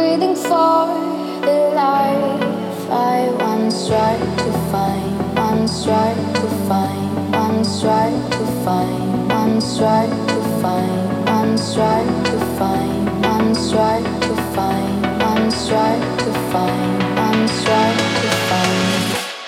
Breathing for the life I once tried to find, once tried to find, once tried to find, once tried to find, once tried to find, once tried to find, once tried to find, once tried to find.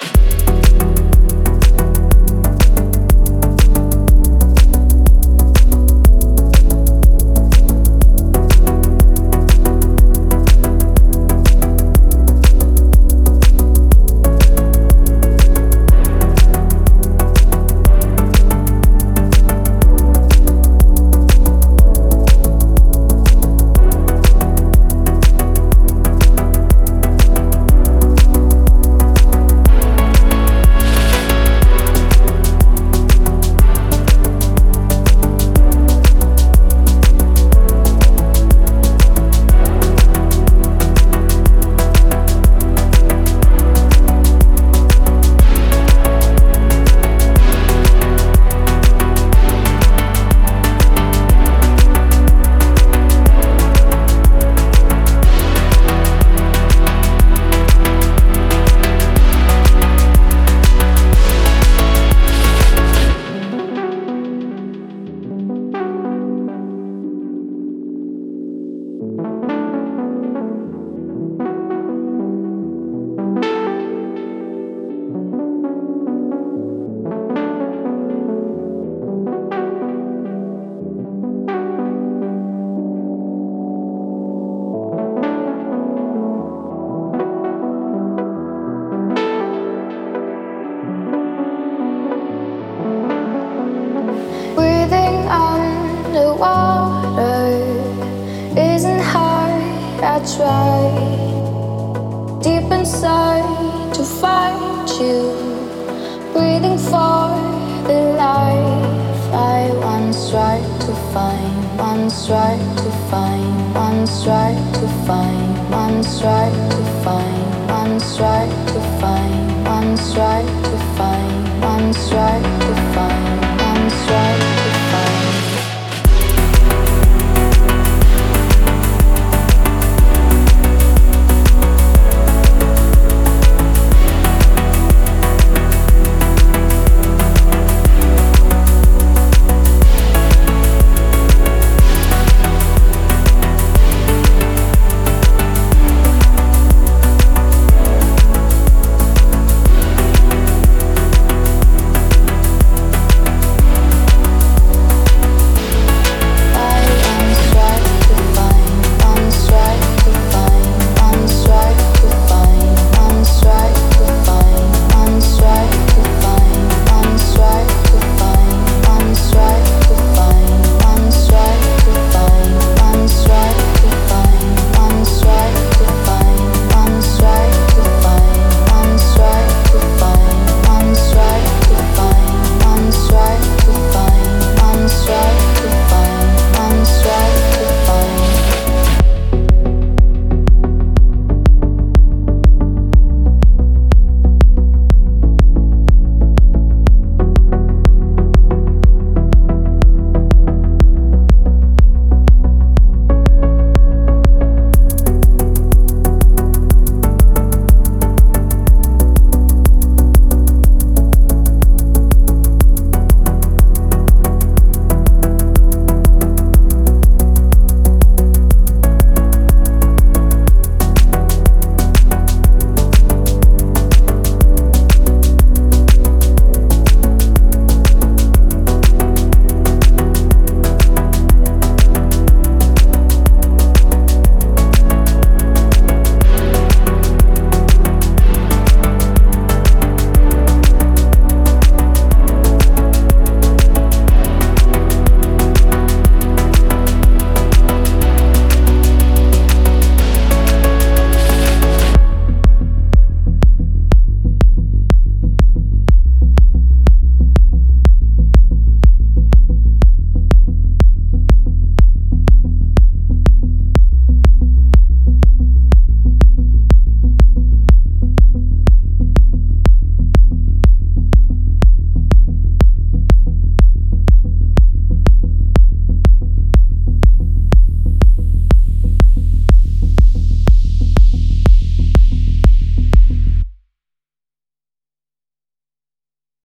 Breathing underwater isn't hard. I try deep inside to find you. Breathing for the life I once tried to find, once tried to find, once tried to find, once tried to find, once tried to find, once tried to find, once tried to find.